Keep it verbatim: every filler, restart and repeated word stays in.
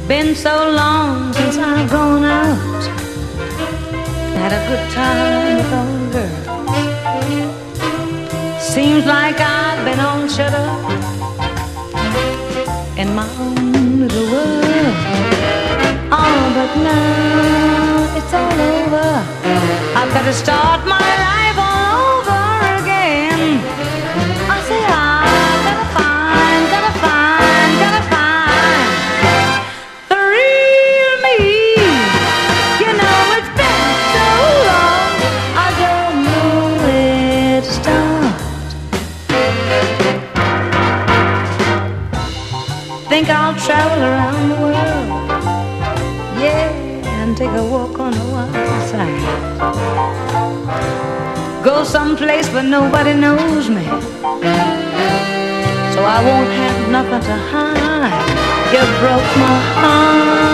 Been so long since I've gone out, had a good time with all the girls. Seems like I've been all shut up in my own little world. Oh, but now it's all over. I've got to start my life all over again. I say I've got to find, gotta find, gotta find the real me. You know it's been so long, I don't know where to start. Think I'll travel around the world, yeah, and take a walk on the wild side. Go someplace where nobody knows me, so I won't have nothing to hide. You broke my heart.